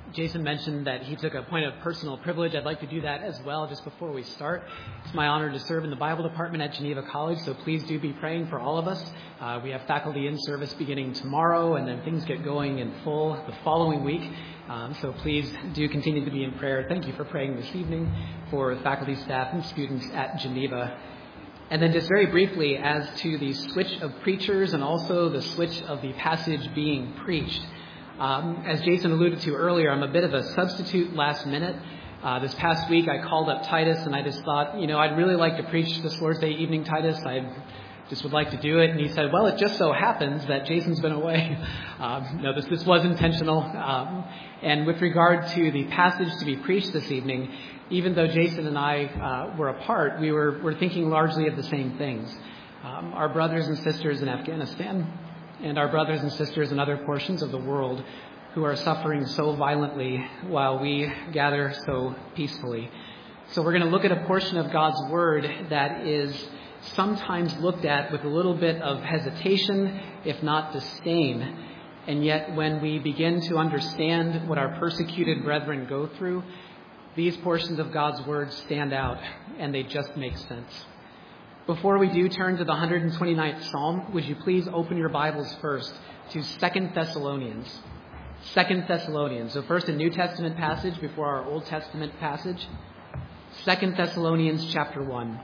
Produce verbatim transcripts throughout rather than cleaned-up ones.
Jason mentioned that he took a point of personal privilege. I'd like to do that as well just before we start. It's my honor to serve in the Bible department at Geneva College, so please do be praying for all of us. Uh, we have faculty in service beginning tomorrow, and then things get going in full the following week. Um, so please do continue to be in prayer. Thank you for praying this evening for faculty, staff, and students at Geneva. And then just very briefly as to the switch of preachers and also the switch of the passage being preached. Um, as Jason alluded to earlier, I'm a bit of a substitute last minute. Uh, this past week I called up Titus and I just thought, you know, I'd really like to preach this Lord's Day evening, Titus. I just would like to do it. And he said, well, it just so happens that Jason's been away. Um, no, this, this was intentional. Um, and with regard to the passage to be preached this evening, even though Jason and I uh, were apart, we were, were thinking largely of the same things. Um, our brothers and sisters in Afghanistan and our brothers and sisters in other portions of the world who are suffering so violently while we gather so peacefully. So we're going to look at a portion of God's Word that is sometimes looked at with a little bit of hesitation, if not disdain. And yet when we begin to understand what our persecuted brethren go through, these portions of God's Word stand out, and they just make sense. Before we do turn to the one hundred twenty-ninth Psalm, would you please open your Bibles first to Second Thessalonians. Second Thessalonians. So first a New Testament passage before our Old Testament passage. Second Thessalonians chapter one.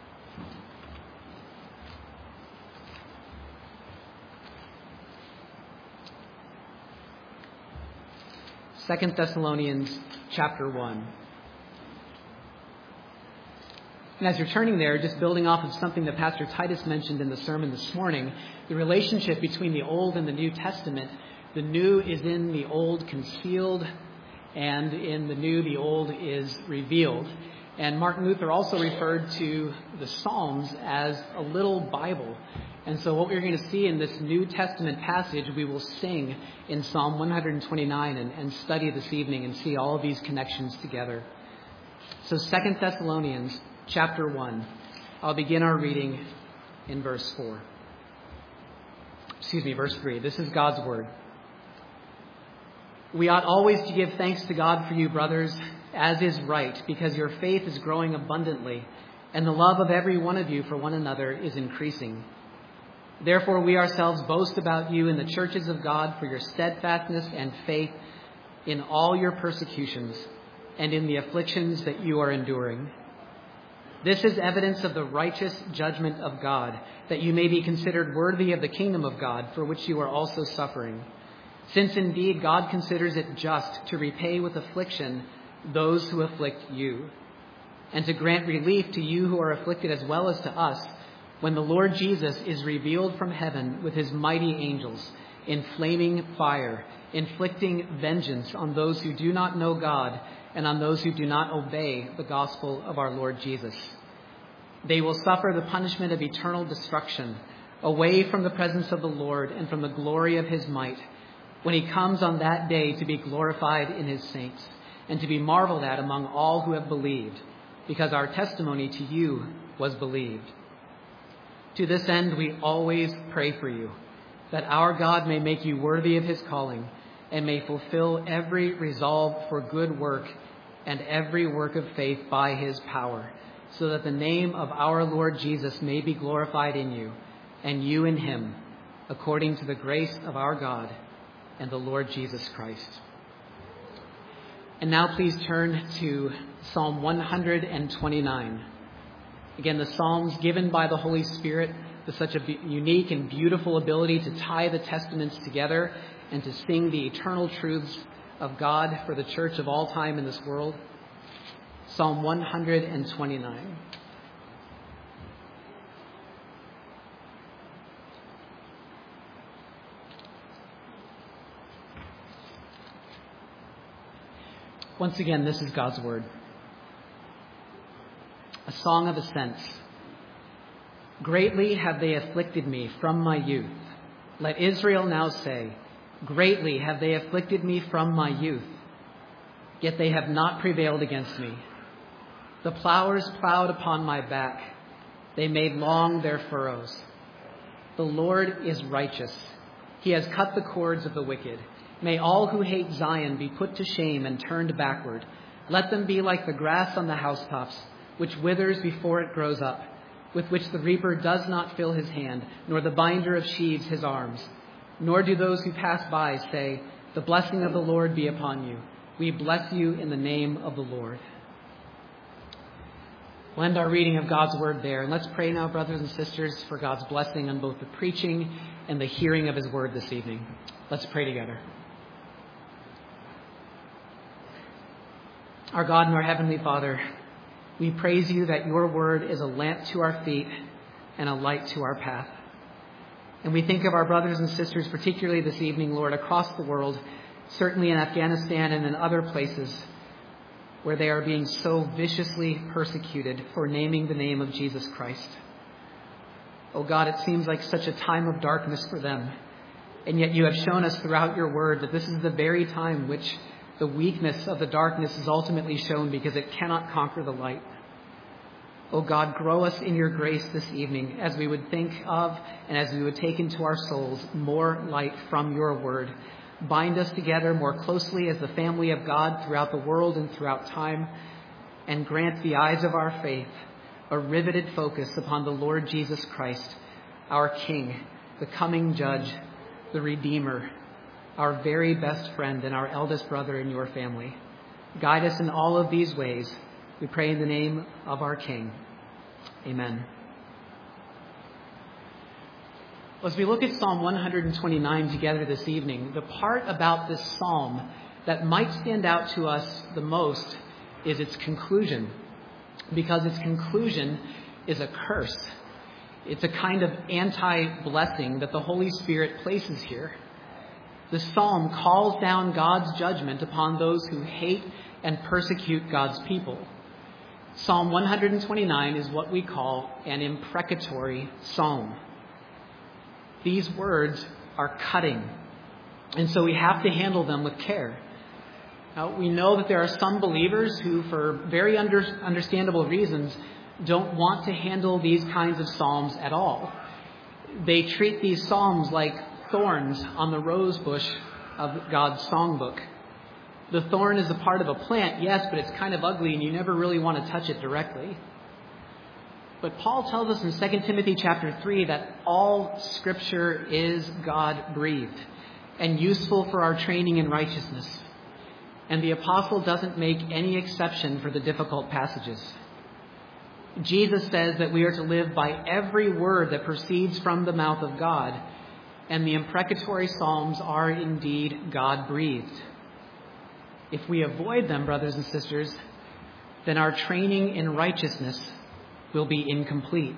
Second Thessalonians chapter one. And as you're turning there, just building off of something that Pastor Titus mentioned in the sermon this morning, the relationship between the Old and the New Testament. The new is in the Old concealed, and in the New, the Old is revealed. And Martin Luther also referred to the Psalms as a little Bible. And so what we're going to see in this New Testament passage, we will sing in Psalm one hundred twenty-nine and, and study this evening and see all of these connections together. So Second Thessalonians chapter one. I'll begin our reading in verse four. Excuse me, verse three. This is God's Word. We ought always to give thanks to God for you, brothers, as is right, because your faith is growing abundantly, and the love of every one of you for one another is increasing. Therefore, we ourselves boast about you in the churches of God for your steadfastness and faith in all your persecutions and in the afflictions that you are enduring. This is evidence of the righteous judgment of God, that you may be considered worthy of the kingdom of God, for which you are also suffering. Since indeed God considers it just to repay with affliction those who afflict you, and to grant relief to you who are afflicted as well as to us, when the Lord Jesus is revealed from heaven with his mighty angels in flaming fire, inflicting vengeance on those who do not know God and on those who do not obey the gospel of our Lord Jesus. They will suffer the punishment of eternal destruction, away from the presence of the Lord and from the glory of his might, when he comes on that day to be glorified in his saints and to be marveled at among all who have believed, because our testimony to you was believed. To this end, we always pray for you, that our God may make you worthy of his calling and may fulfill every resolve for good work and every work of faith by his power, so that the name of our Lord Jesus may be glorified in you and you in him, according to the grace of our God and the Lord Jesus Christ. And now please turn to Psalm one hundred twenty-nine. Again, the Psalms given by the Holy Spirit with such a unique and beautiful ability to tie the Testaments together and to sing the eternal truths of God for the church of all time in this world. Psalm one hundred twenty-nine. Once again, this is God's Word. A song of ascents. Greatly have they afflicted me from my youth. Let Israel now say, greatly have they afflicted me from my youth. Yet they have not prevailed against me. The plowers plowed upon my back. They made long their furrows. The Lord is righteous. He has cut the cords of the wicked. May all who hate Zion be put to shame and turned backward. Let them be like the grass on the housetops, which withers before it grows up, with which the reaper does not fill his hand, nor the binder of sheaves his arms. Nor do those who pass by say, the blessing of the Lord be upon you. We bless you in the name of the Lord. We'll end our reading of God's word there. And let's pray now, brothers and sisters, for God's blessing on both the preaching and the hearing of his word this evening. Let's pray together. Our God and our Heavenly Father, we praise you that your word is a lamp to our feet and a light to our path. And we think of our brothers and sisters, particularly this evening, Lord, across the world, certainly in Afghanistan and in other places, where they are being so viciously persecuted for naming the name of Jesus Christ. Oh God, it seems like such a time of darkness for them. And yet you have shown us throughout your word that this is the very time which the weakness of the darkness is ultimately shown because it cannot conquer the light. Oh God, grow us in your grace this evening as we would think of and as we would take into our souls more light from your word. Bind us together more closely as the family of God throughout the world and throughout time, and grant the eyes of our faith a riveted focus upon the Lord Jesus Christ, our King, the coming Judge, the Redeemer, our very best friend and our eldest brother in your family. Guide us in all of these ways. We pray in the name of our King. Amen. As we look at Psalm one twenty-nine together this evening, the part about this psalm that might stand out to us the most is its conclusion, because its conclusion is a curse. It's a kind of anti-blessing that the Holy Spirit places here. The psalm calls down God's judgment upon those who hate and persecute God's people. Psalm one twenty-nine is what we call an imprecatory psalm. These words are cutting, and so we have to handle them with care. Now, we know that there are some believers who, for very under, understandable reasons, don't want to handle these kinds of psalms at all. They treat these psalms like thorns on the rose bush of God's songbook. The thorn is a part of a plant, yes, but it's kind of ugly and you never really want to touch it directly. But Paul tells us in Second Timothy chapter three that all Scripture is God-breathed and useful for our training in righteousness. And the apostle doesn't make any exception for the difficult passages. Jesus says that we are to live by every word that proceeds from the mouth of God, and the imprecatory psalms are indeed God-breathed. If we avoid them, brothers and sisters, then our training in righteousness will be incomplete.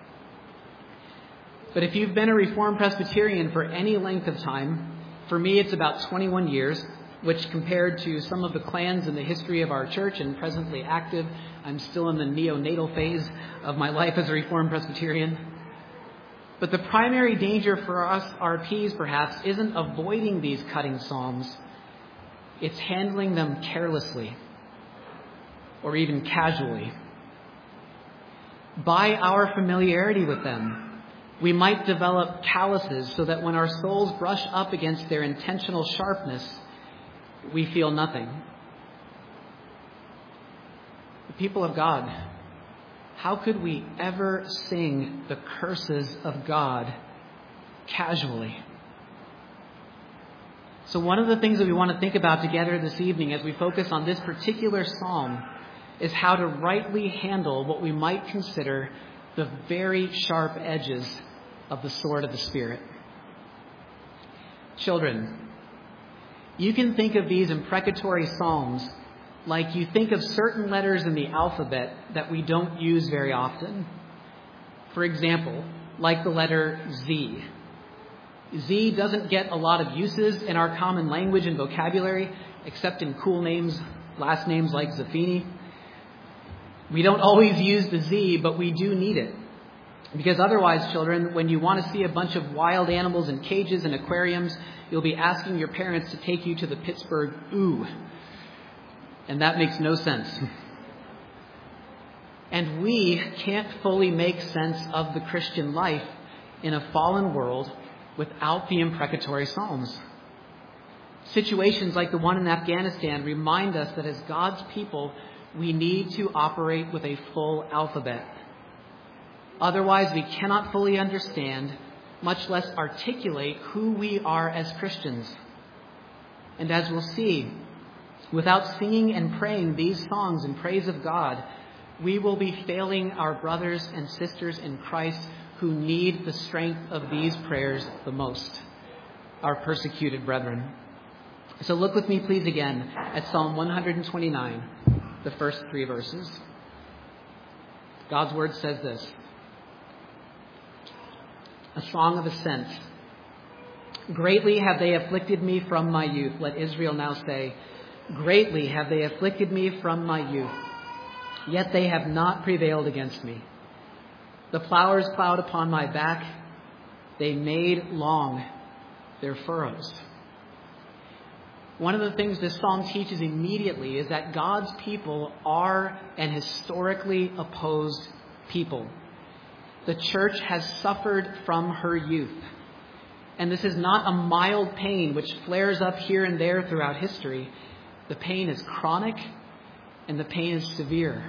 But if you've been a Reformed Presbyterian for any length of time, for me it's about twenty-one years, which compared to some of the clans in the history of our church and presently active, I'm still in the neonatal phase of my life as a Reformed Presbyterian. But the primary danger for us R Ps perhaps isn't avoiding these cutting psalms. It's handling them carelessly or even casually. By our familiarity with them, we might develop calluses so that when our souls brush up against their intentional sharpness, we feel nothing. The people of God, how could we ever sing the curses of God casually? So one of the things that we want to think about together this evening as we focus on this particular psalm is how to rightly handle what we might consider the very sharp edges of the sword of the Spirit. Children, you can think of these imprecatory psalms like you think of certain letters in the alphabet that we don't use very often. For example, like the letter Z. Z doesn't get a lot of uses in our common language and vocabulary, except in cool names, last names like Zaffini. We don't always use the Z, but we do need it. Because otherwise, children, when you want to see a bunch of wild animals in cages and aquariums, you'll be asking your parents to take you to the Pittsburgh Zoo. And that makes no sense. And we can't fully make sense of the Christian life in a fallen world without the imprecatory psalms. Situations like the one in Afghanistan remind us that as God's people, we need to operate with a full alphabet. Otherwise, we cannot fully understand, much less articulate, who we are as Christians. And as we'll see, without singing and praying these songs in praise of God, we will be failing our brothers and sisters in Christ who need the strength of these prayers the most, our persecuted brethren. So look with me, please, again at Psalm one twenty-nine, the first three verses. God's word says this: a song of ascent. Greatly have they afflicted me from my youth. Let Israel now say, greatly have they afflicted me from my youth, yet they have not prevailed against me. The plowers plowed upon my back, they made long their furrows. One of the things this psalm teaches immediately is that God's people are an historically opposed people. The church has suffered from her youth. And this is not a mild pain which flares up here and there throughout history. The pain is chronic and the pain is severe.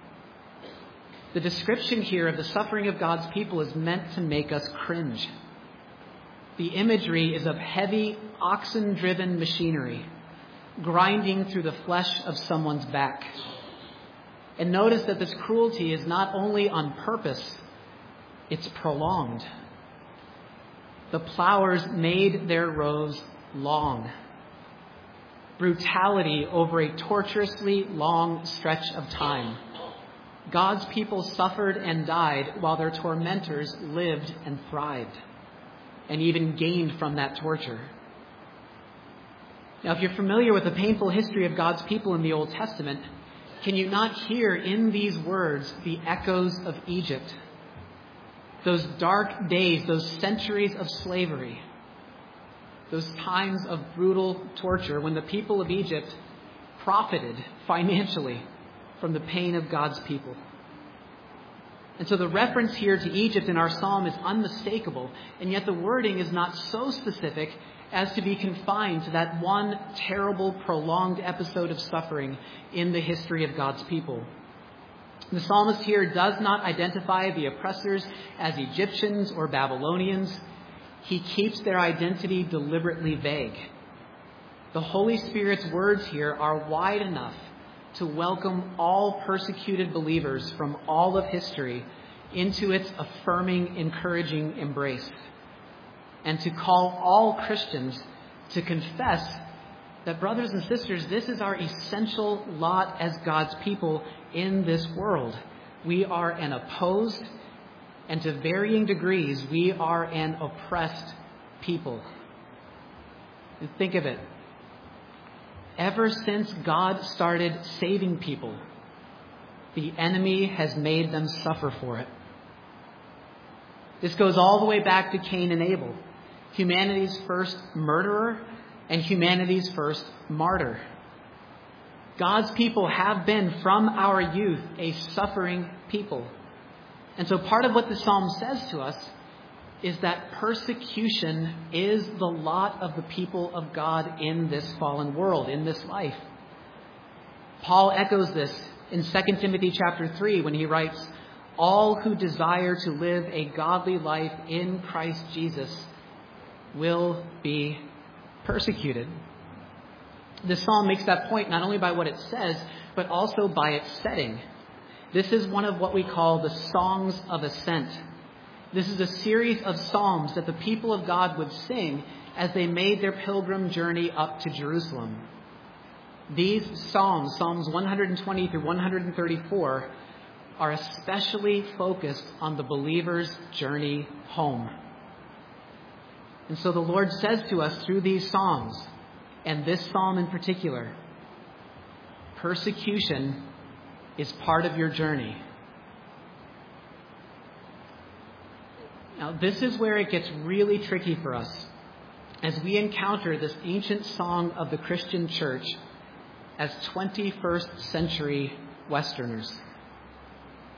The description here of the suffering of God's people is meant to make us cringe. The imagery is of heavy, oxen-driven machinery grinding through the flesh of someone's back. And notice that this cruelty is not only on purpose, it's prolonged. The plowers made their rows long. Brutality over a torturously long stretch of time. God's people suffered and died while their tormentors lived and thrived, and even gained from that torture. Now, if you're familiar with the painful history of God's people in the Old Testament, can you not hear in these words the echoes of Egypt? Those dark days, those centuries of slavery, those times of brutal torture when the people of Egypt profited financially from the pain of God's people. And so the reference here to Egypt in our psalm is unmistakable, and yet the wording is not so specific as to be confined to that one terrible, prolonged episode of suffering in the history of God's people. The psalmist here does not identify the oppressors as Egyptians or Babylonians. He keeps their identity deliberately vague. The Holy Spirit's words here are wide enough to welcome all persecuted believers from all of history into its affirming, encouraging embrace, and to call all Christians to confess that, brothers and sisters, this is our essential lot as God's people in this world. We are an opposed, and to varying degrees, we are an oppressed people. And think of it. Ever since God started saving people, the enemy has made them suffer for it. This goes all the way back to Cain and Abel, humanity's first murderer and humanity's first martyr. God's people have been, from our youth, a suffering people. And so part of what the psalm says to us is that persecution is the lot of the people of God in this fallen world, in this life. Paul echoes this in Second Timothy chapter three when he writes, all who desire to live a godly life in Christ Jesus will be persecuted. This psalm makes that point not only by what it says, but also by its setting. This is one of what we call the Songs of Ascent. This is a series of psalms that the people of God would sing as they made their pilgrim journey up to Jerusalem. These psalms, Psalms one twenty through one thirty-four, are especially focused on the believer's journey home. And so the Lord says to us through these psalms, and this psalm in particular, persecution is part of your journey. Now, this is where it gets really tricky for us as we encounter this ancient song of the Christian church as twenty-first century Westerners.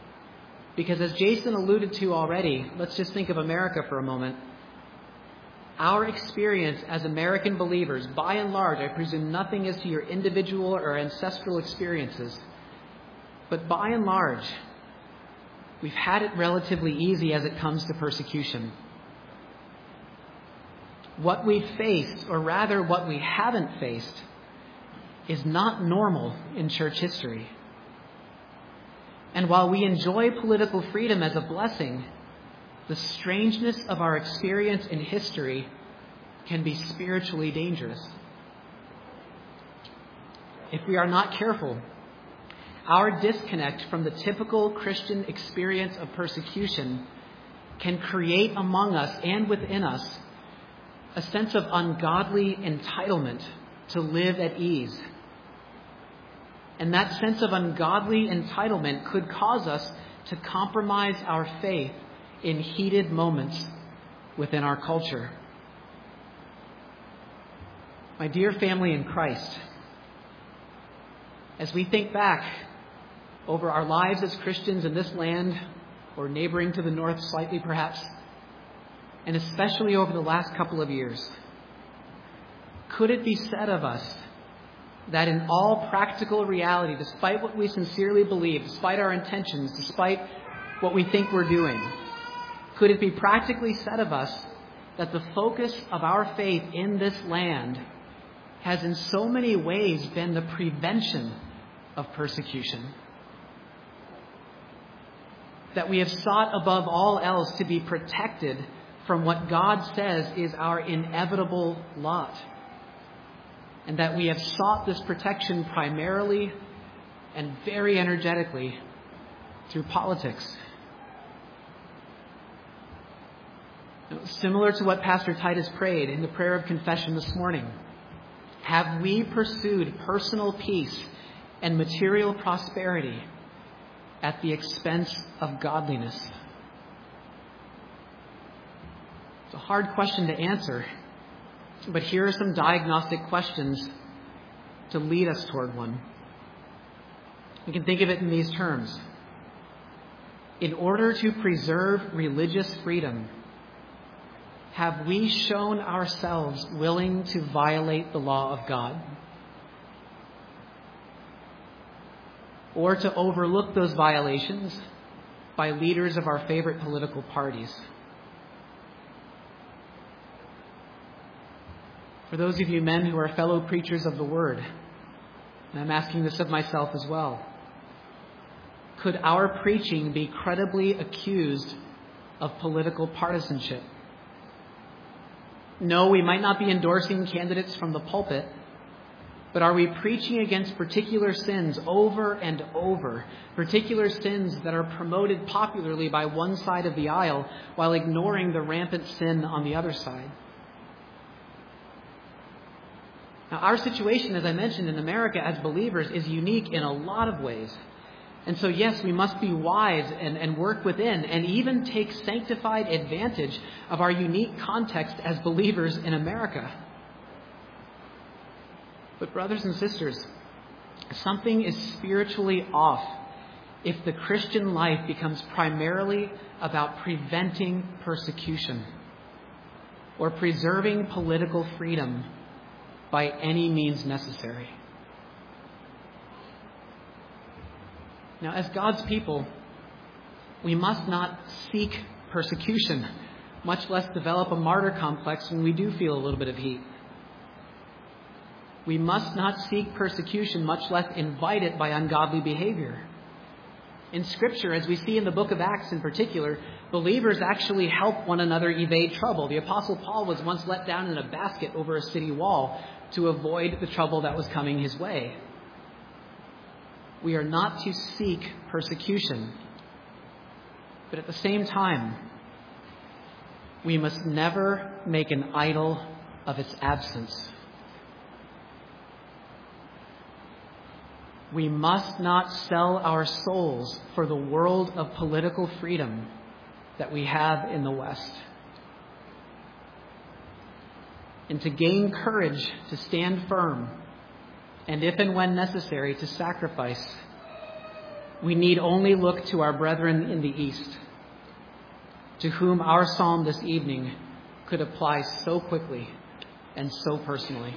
Because as Jason alluded to already, let's just think of America for a moment. our experience as American believers, by and large, I presume nothing as to your individual or ancestral experiences, but by and large, we've had it relatively easy as it comes to persecution. What we faced, or rather what we haven't faced, is not normal in church history. And while we enjoy political freedom as a blessing, the strangeness of our experience in history can be spiritually dangerous. If we are not careful, our disconnect from the typical Christian experience of persecution can create among us and within us a sense of ungodly entitlement to live at ease. And that sense of ungodly entitlement could cause us to compromise our faith in heated moments within our culture. My dear family in Christ, as we think back over our lives as Christians in this land, or neighboring to the north slightly perhaps, and especially over the last couple of years, could it be said of us that in all practical reality, despite what we sincerely believe, despite our intentions, despite what we think we're doing, could it be practically said of us that the focus of our faith in this land has in so many ways been the prevention of persecution? That we have sought above all else to be protected from what God says is our inevitable lot. And that we have sought this protection primarily and very energetically through politics. Now, similar to what Pastor Titus prayed in the prayer of confession this morning, have we pursued personal peace and material prosperity at the expense of godliness? It's a hard question to answer, but here are some diagnostic questions to lead us toward one. We can think of it in these terms. In order to preserve religious freedom, have we shown ourselves willing to violate the law of God? Or to overlook those violations by leaders of our favorite political parties? For those of you men who are fellow preachers of the Word, and I'm asking this of myself as well, could our preaching be credibly accused of political partisanship? No, we might not be endorsing candidates from the pulpit, but are we preaching against particular sins over and over, particular sins that are promoted popularly by one side of the aisle while ignoring the rampant sin on the other side? Now, our situation, as I mentioned, in America as believers is unique in a lot of ways. And so, yes, we must be wise and, and work within and even take sanctified advantage of our unique context as believers in America. But brothers and sisters, something is spiritually off if the Christian life becomes primarily about preventing persecution or preserving political freedom by any means necessary. Now, as God's people, we must not seek persecution, much less develop a martyr complex when we do feel a little bit of heat. We must not seek persecution, much less invite it by ungodly behavior. In Scripture, as we see in the book of Acts in particular, believers actually help one another evade trouble. The Apostle Paul was once let down in a basket over a city wall to avoid the trouble that was coming his way. We are not to seek persecution, but at the same time, we must never make an idol of its absence. We must not sell our souls for the world of political freedom that we have in the West. And to gain courage to stand firm, and if and when necessary, to sacrifice, we need only look to our brethren in the East, to whom our psalm this evening could apply so quickly and so personally.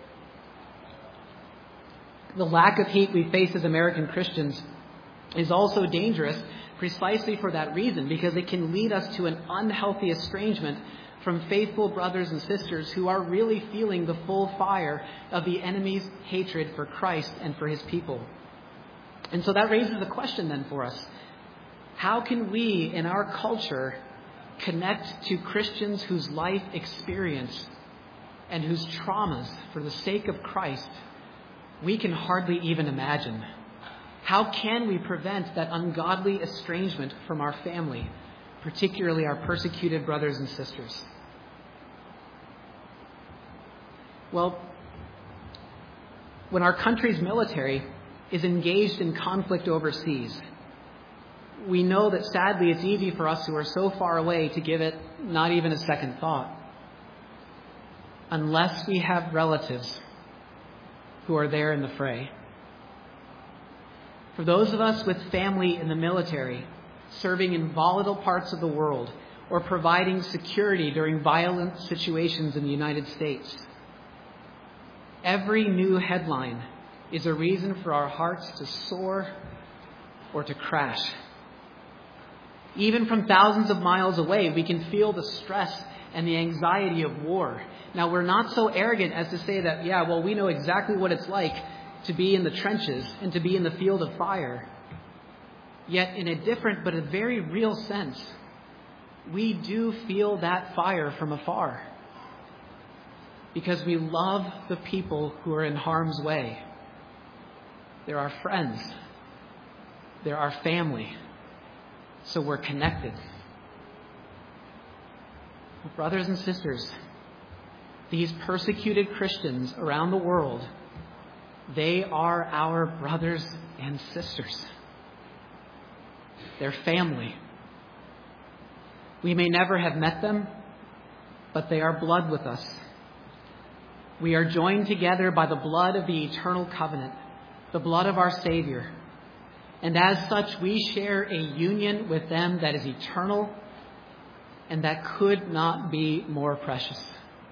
The lack of hate we face as American Christians is also dangerous precisely for that reason, because it can lead us to an unhealthy estrangement from faithful brothers and sisters who are really feeling the full fire of the enemy's hatred for Christ and for his people. And so that raises a question then for us. How can we in our culture connect to Christians whose life experience and whose traumas, for the sake of Christ, we can hardly even imagine? How can we prevent that ungodly estrangement from our family, particularly our persecuted brothers and sisters? Well, when our country's military is engaged in conflict overseas, we know that sadly it's easy for us who are so far away to give it not even a second thought, unless we have relatives who are there in the fray. For those of us with family in the military, serving in volatile parts of the world, or providing security during violent situations in the United States, every new headline is a reason for our hearts to soar or to crash. Even from thousands of miles away, we can feel the stress and the anxiety of war. Now, we're not so arrogant as to say that, yeah, well, we know exactly what it's like to be in the trenches and to be in the field of fire. Yet, in a different but a very real sense, we do feel that fire from afar, because we love the people who are in harm's way. They're our friends. They're our family. So we're connected. Brothers and sisters, these persecuted Christians around the world, they are our brothers and sisters. They're family. We may never have met them, but they are blood with us. We are joined together by the blood of the eternal covenant, the blood of our Savior. And as such, we share a union with them that is eternal and that could not be more precious.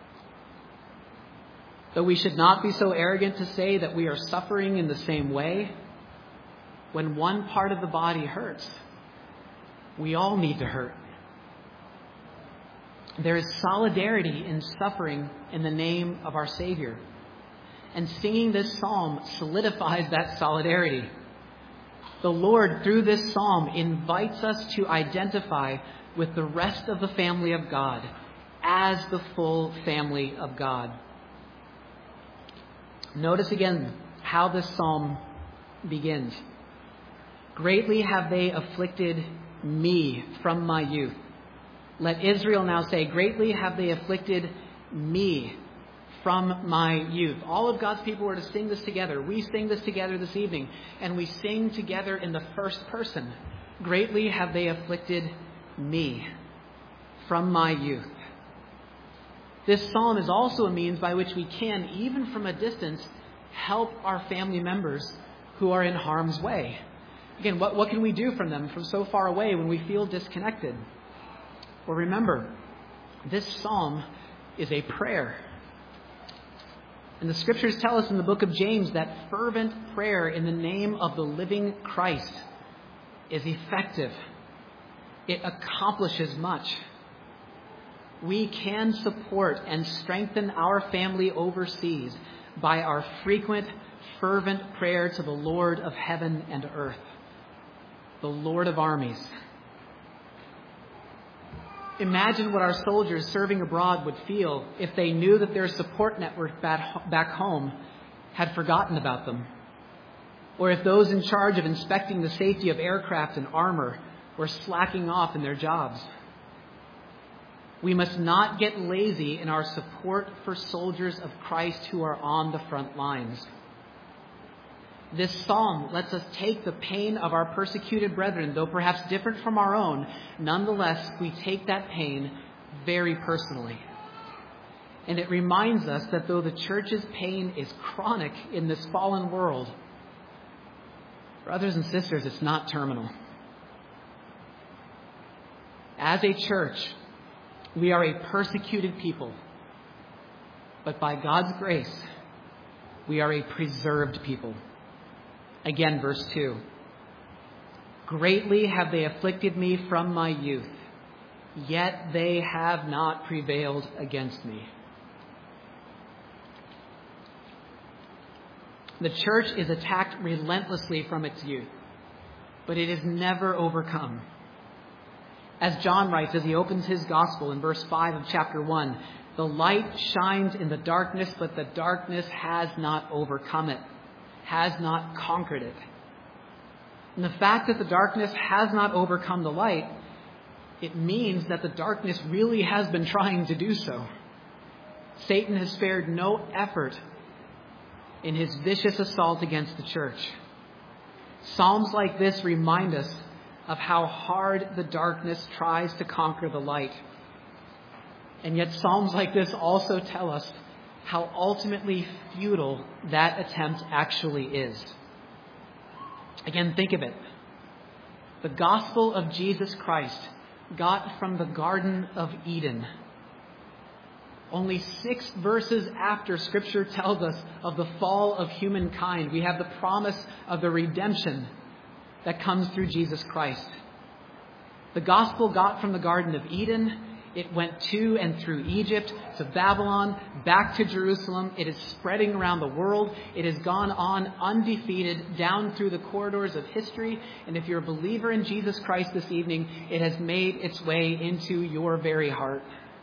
Though we should not be so arrogant to say that we are suffering in the same way, when one part of the body hurts, we all need to hurt. There is solidarity in suffering in the name of our Savior. And singing this psalm solidifies that solidarity. The Lord, through this psalm, invites us to identify with the rest of the family of God as the full family of God. Notice again how this psalm begins. Greatly have they afflicted me from my youth. Let Israel now say, greatly have they afflicted me from my youth. All of God's people were to sing this together. We sing this together this evening, and we sing together in the first person. Greatly have they afflicted me from my youth. This psalm is also a means by which we can, even from a distance, help our family members who are in harm's way. Again, what, what can we do from them from so far away when we feel disconnected? Well, remember, this psalm is a prayer. And the scriptures tell us in the book of James that fervent prayer in the name of the living Christ is effective. It accomplishes much. We can support and strengthen our family overseas by our frequent, fervent prayer to the Lord of heaven and earth, the Lord of armies. Imagine what our soldiers serving abroad would feel if they knew that their support network back home had forgotten about them, or if those in charge of inspecting the safety of aircraft and armor were slacking off in their jobs. We must not get lazy in our support for soldiers of Christ who are on the front lines. This psalm lets us take the pain of our persecuted brethren, though perhaps different from our own. Nonetheless, we take that pain very personally. And it reminds us that though the church's pain is chronic in this fallen world, brothers and sisters, it's not terminal. As a church, We are a persecuted people, but by God's grace, we are a preserved people. Again, verse two. Greatly have they afflicted me from my youth, yet they have not prevailed against me. The church is attacked relentlessly from its youth, but it is never overcome. As John writes as he opens his gospel in verse five of chapter one, the light shines in the darkness, but the darkness has not overcome it, has not conquered it. And the fact that the darkness has not overcome the light, it means that the darkness really has been trying to do so. Satan has spared no effort in his vicious assault against the church. Psalms like this remind us of how hard the darkness tries to conquer the light. And yet Psalms like this also tell us how ultimately futile that attempt actually is. Again, think of it. The gospel of Jesus Christ got from the Garden of Eden. Only six verses after Scripture tells us of the fall of humankind, we have the promise of the redemption that comes through Jesus Christ. The gospel got from the Garden of Eden. It went to and through Egypt, to Babylon, back to Jerusalem. It is spreading around the world. It has gone on undefeated down through the corridors of history. And if you're a believer in Jesus Christ this evening, it has made its way into your very heart.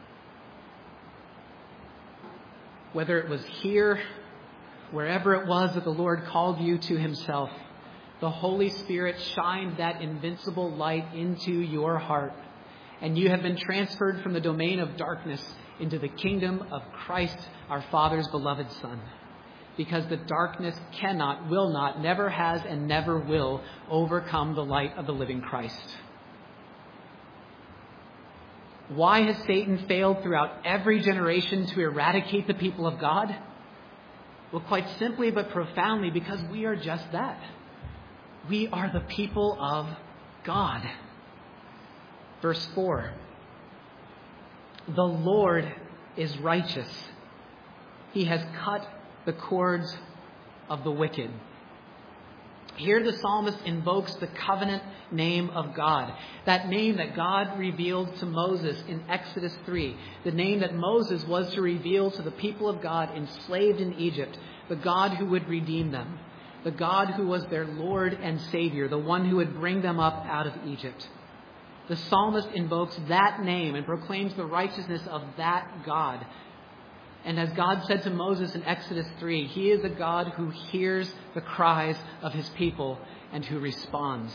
Whether it was here, wherever it was that the Lord called you to himself, the Holy Spirit shined that invincible light into your heart. And you have been transferred from the domain of darkness into the kingdom of Christ, our Father's beloved Son. Because the darkness cannot, will not, never has, and never will overcome the light of the living Christ. Why has Satan failed throughout every generation to eradicate the people of God? Well, quite simply but profoundly, because we are just that. We are the people of God. Verse four, the Lord is righteous. He has cut the cords of the wicked. Here the psalmist invokes the covenant name of God, that name that God revealed to Moses in Exodus three, the name that Moses was to reveal to the people of God enslaved in Egypt, the God who would redeem them, the God who was their Lord and Savior, the one who would bring them up out of Egypt. The psalmist invokes that name and proclaims the righteousness of that God. And as God said to Moses in Exodus three, he is a God who hears the cries of his people and who responds.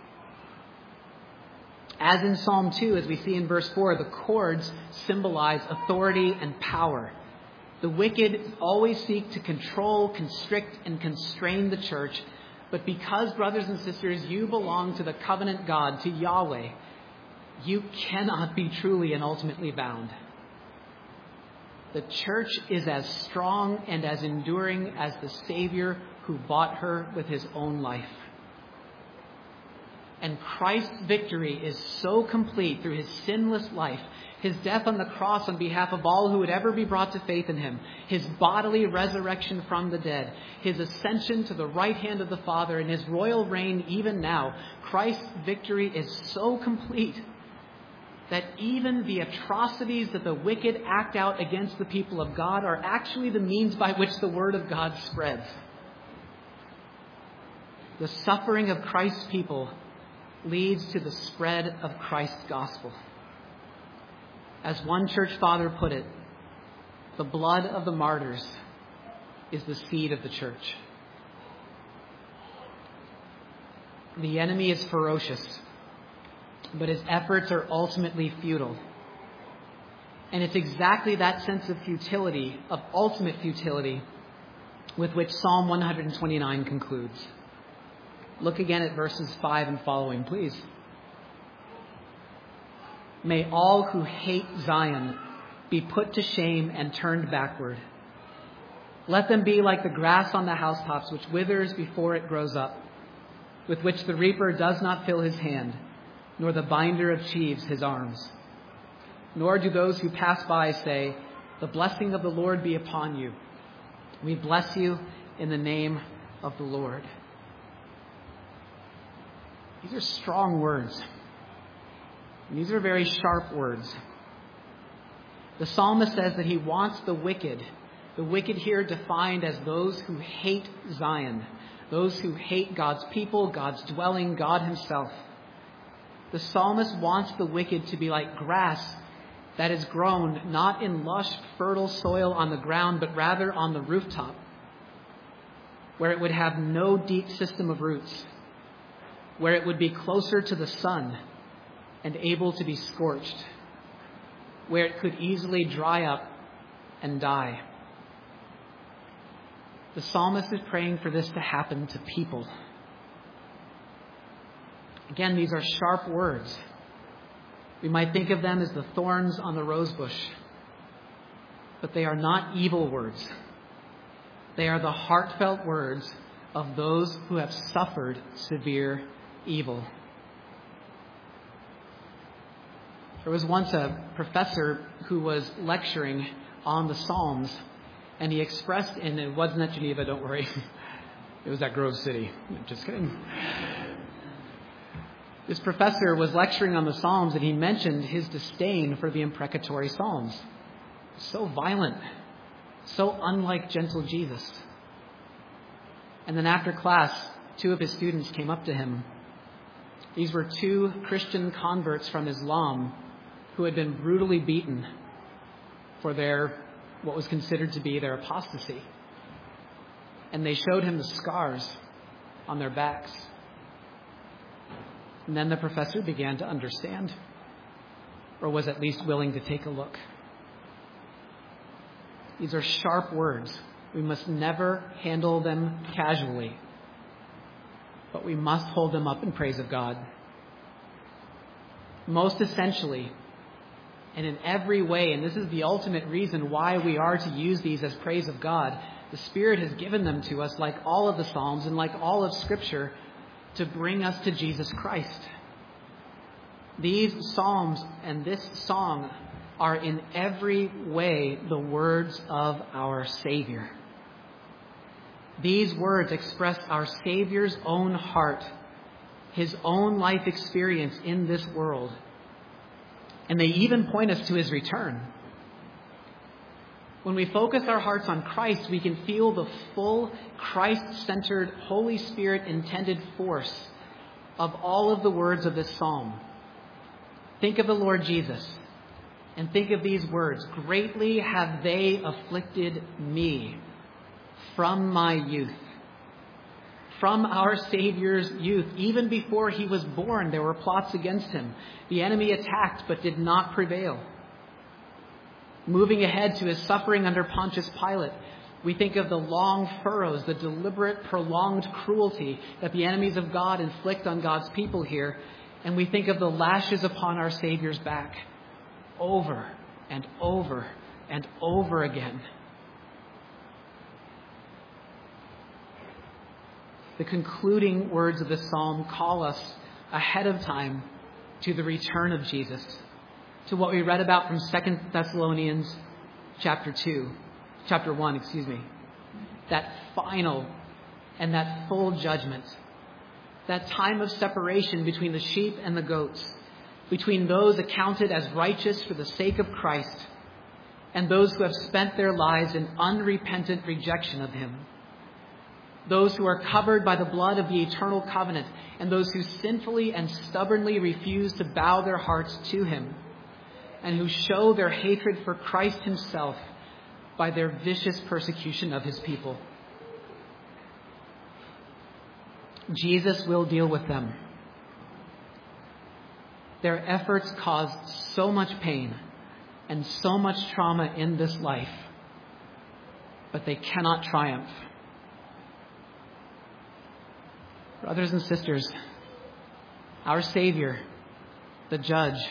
As in Psalm two, as we see in verse four, the cords symbolize authority and power. The wicked always seek to control, constrict, and constrain the church. But because, brothers and sisters, you belong to the covenant God, to Yahweh, you cannot be truly and ultimately bound. The church is as strong and as enduring as the Savior who bought her with his own life. And Christ's victory is so complete through his sinless life, his death on the cross on behalf of all who would ever be brought to faith in him, his bodily resurrection from the dead, his ascension to the right hand of the Father, and his royal reign even now. Christ's victory is so complete that even the atrocities that the wicked act out against the people of God are actually the means by which the word of God spreads. The suffering of Christ's people leads to the spread of Christ's gospel. As one church father put it, the blood of the martyrs is the seed of the church. The enemy is ferocious, but his efforts are ultimately futile. And it's exactly that sense of futility, of ultimate futility, with which Psalm one twenty-nine concludes. Look again at verses five and following, please. May all who hate Zion be put to shame and turned backward. Let them be like the grass on the housetops, which withers before it grows up, with which the reaper does not fill his hand, nor the binder of sheaves his arms. nor do those who pass by say, "The blessing of the Lord be upon you." We bless you in the name of the Lord. These are strong words. And these are very sharp words. The psalmist says that he wants the wicked, the wicked here defined as those who hate Zion, those who hate God's people, God's dwelling, God himself. The psalmist wants the wicked to be like grass that is grown not in lush, fertile soil on the ground, but rather on the rooftop, where it would have no deep system of roots, where it would be closer to the sun and able to be scorched, where it could easily dry up and die. The psalmist is praying for this to happen to people. Again, these are sharp words. We might think of them as the thorns on the rose bush, but they are not evil words. They are the heartfelt words of those who have suffered severe evil. There was once a professor who was lecturing on the Psalms, and he expressed, and it wasn't at Geneva, don't worry. It was at Grove City. Just kidding. This professor was lecturing on the Psalms, and he mentioned his disdain for the imprecatory Psalms. So violent, so unlike gentle Jesus. And then after class, two of his students came up to him. These were two Christian converts from Islam who had been brutally beaten for their, what was considered to be their apostasy. And they showed him the scars on their backs. And then the professor began to understand, or was at least willing to take a look. These are sharp words. We must never handle them casually, but we must hold them up in praise of God. Most essentially, and in every way, and this is the ultimate reason why we are to use these as praise of God, the Spirit has given them to us, like all of the Psalms and like all of Scripture, to bring us to Jesus Christ. These Psalms and this song are in every way the words of our Savior. These words express our Savior's own heart, his own life experience in this world. And they even point us to his return. When we focus our hearts on Christ, we can feel the full Christ-centered, Holy Spirit-intended force of all of the words of this psalm. Think of the Lord Jesus and think of these words. Greatly have they afflicted me from my youth. From our Savior's youth, even before he was born, there were plots against him. The enemy attacked but did not prevail. Moving ahead to his suffering under Pontius Pilate, we think of the long furrows, the deliberate, prolonged cruelty that the enemies of God inflict on God's people here. And we think of the lashes upon our Savior's back over and over and over again. The concluding words of this psalm call us ahead of time to the return of Jesus, to what we read about from Second Thessalonians chapter two, chapter one, excuse me. That final and that full judgment, that time of separation between the sheep and the goats, between those accounted as righteous for the sake of Christ and those who have spent their lives in unrepentant rejection of him. Those who are covered by the blood of the eternal covenant and those who sinfully and stubbornly refuse to bow their hearts to him and who show their hatred for Christ himself by their vicious persecution of his people. Jesus will deal with them. Their efforts cause so much pain and so much trauma in this life, but they cannot triumph. Brothers and sisters, our Savior, the Judge,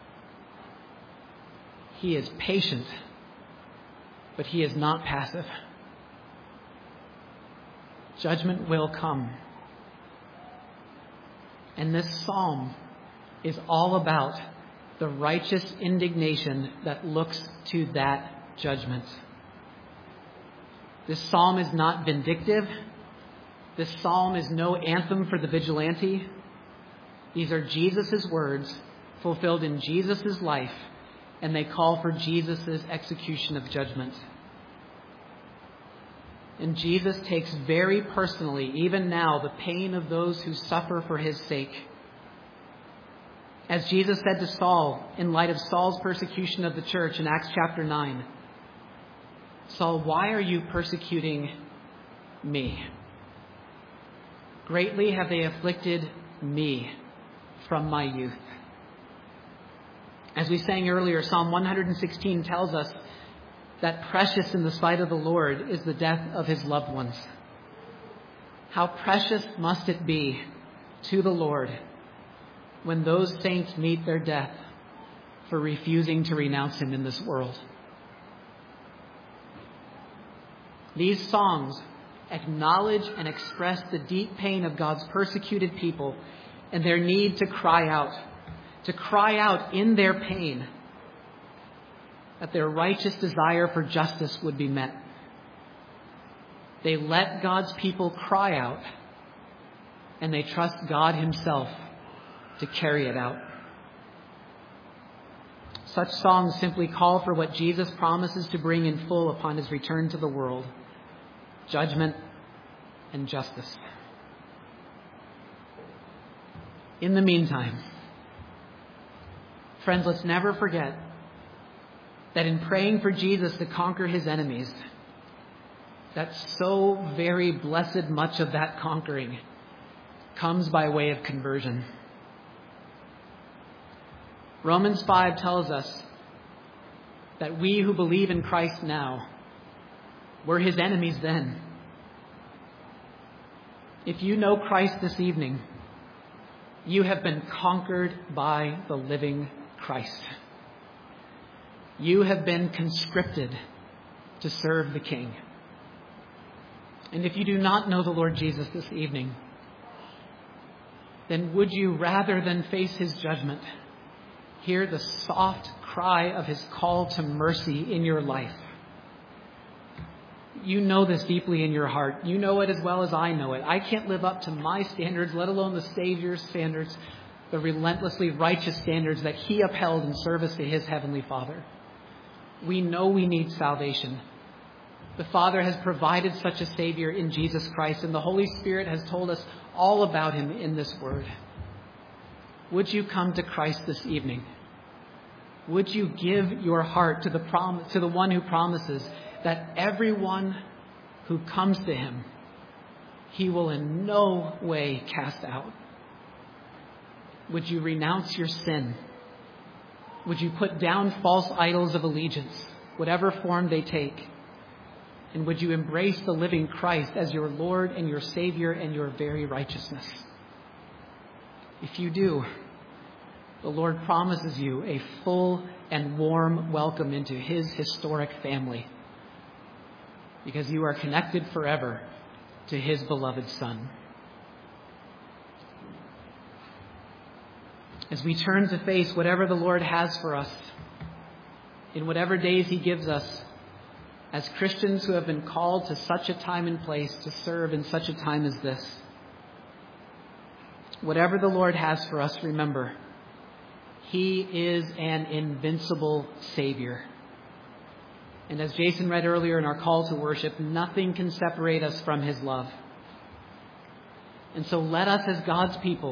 he is patient, but he is not passive. Judgment will come. And this psalm is all about the righteous indignation that looks to that judgment. This psalm is not vindictive. This psalm is no anthem for the vigilante. These are Jesus' words fulfilled in Jesus' life, and they call for Jesus' execution of judgment. And Jesus takes very personally, even now, the pain of those who suffer for his sake. As Jesus said to Saul, in light of Saul's persecution of the church in Acts chapter nine, "Saul, why are you persecuting me? Greatly have they afflicted me from my youth." As we sang earlier, Psalm one sixteen tells us that precious in the sight of the Lord is the death of his loved ones. How precious must it be to the Lord when those saints meet their death for refusing to renounce him in this world. These songs acknowledge and express the deep pain of God's persecuted people and their need to cry out, to cry out in their pain that their righteous desire for justice would be met. They let God's people cry out, and they trust God himself to carry it out. Such songs simply call for what Jesus promises to bring in full upon his return to the world: judgment and justice. In the meantime, friends, let's never forget that in praying for Jesus to conquer his enemies, that so very blessed much of that conquering comes by way of conversion. Romans five tells us that we who believe in Christ now were his enemies then. If you know Christ this evening, you have been conquered by the living Christ. You have been conscripted to serve the King. And if you do not know the Lord Jesus this evening, then would you, rather than face his judgment, hear the soft cry of his call to mercy in your life? You know this deeply in your heart. You know it as well as I know it. I can't live up to my standards, let alone the Savior's standards, the relentlessly righteous standards that he upheld in service to his heavenly Father. We know we need salvation. The Father has provided such a Savior in Jesus Christ, and the Holy Spirit has told us all about him in this word. Would you come to Christ this evening? Would you give your heart to the prom- to the one who promises that everyone who comes to him, he will in no way cast out? Would you renounce your sin? Would you put down false idols of allegiance, whatever form they take? And would you embrace the living Christ as your Lord and your Savior and your very righteousness? If you do, the Lord promises you a full and warm welcome into his historic family, because you are connected forever to his beloved Son. As we turn to face whatever the Lord has for us, in whatever days he gives us, as Christians who have been called to such a time and place to serve in such a time as this, whatever the Lord has for us, remember, he is an invincible Savior. And as Jason read earlier in our call to worship, nothing can separate us from his love. And so let us, as God's people,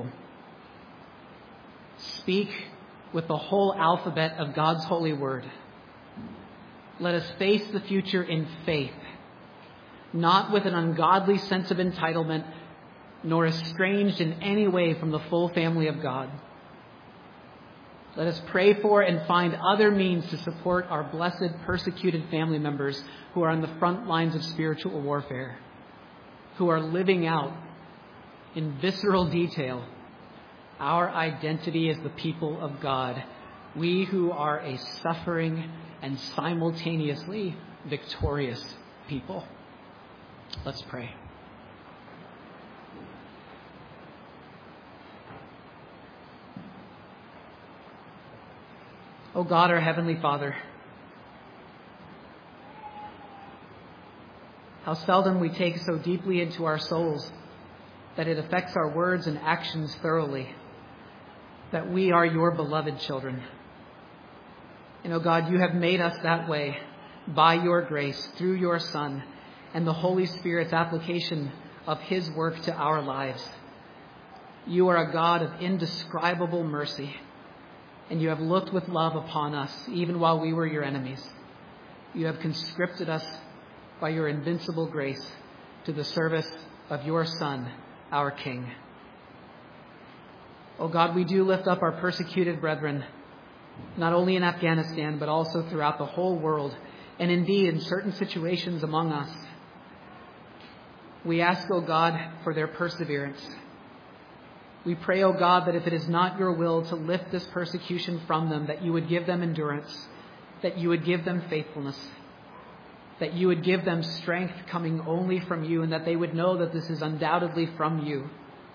speak with the whole alphabet of God's holy word. Let us face the future in faith, not with an ungodly sense of entitlement, nor estranged in any way from the full family of God. Let us pray for and find other means to support our blessed persecuted family members who are on the front lines of spiritual warfare, who are living out in visceral detail our identity as the people of God, we who are a suffering and simultaneously victorious people. Let's pray. O God, our Heavenly Father, how seldom we take so deeply into our souls that it affects our words and actions thoroughly, that we are your beloved children. And, O God, you have made us that way by your grace, through your Son, and the Holy Spirit's application of his work to our lives. You are a God of indescribable mercy, and you have looked with love upon us, even while we were your enemies. You have conscripted us by your invincible grace to the service of your Son, our King. O God, we do lift up our persecuted brethren, not only in Afghanistan, but also throughout the whole world, and indeed in certain situations among us. We ask, O God, for their perseverance. We pray, O God, that if it is not your will to lift this persecution from them, that you would give them endurance, that you would give them faithfulness, that you would give them strength coming only from you, and that they would know that this is undoubtedly from you.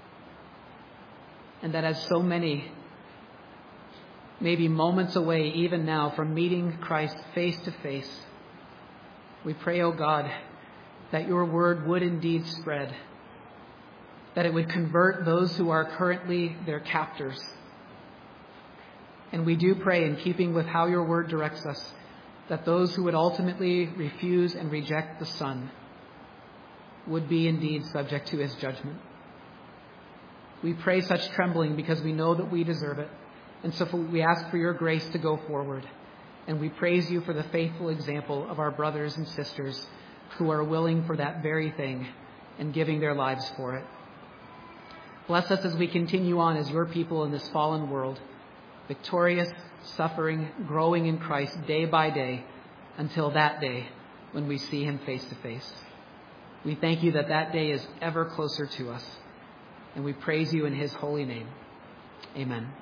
And that as so many may be moments away even now from meeting Christ face to face, we pray, O God, that your word would indeed spread, that it would convert those who are currently their captors. And we do pray, in keeping with how your word directs us, that those who would ultimately refuse and reject the Son would be indeed subject to his judgment. We pray such trembling because we know that we deserve it. And so we ask for your grace to go forward. And we praise you for the faithful example of our brothers and sisters who are willing for that very thing and giving their lives for it. Bless us as we continue on as your people in this fallen world, victorious, suffering, growing in Christ day by day until that day when we see him face to face. We thank you that that day is ever closer to us, and we praise you in his holy name. Amen.